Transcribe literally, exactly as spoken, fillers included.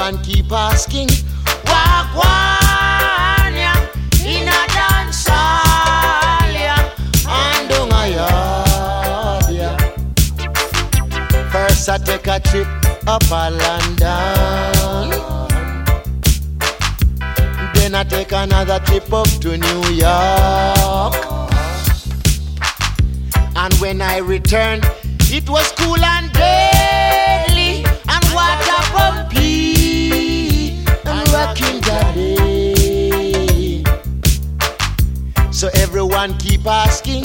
everyone keep asking, Wagwan, yeah, in a dance hall, yeah, and on a yard, yeah. First I take a trip up a London, then I take another trip up to New York. And when I returned, it was cool and deadly, and water pumpy and rocking daddy. So everyone keep asking,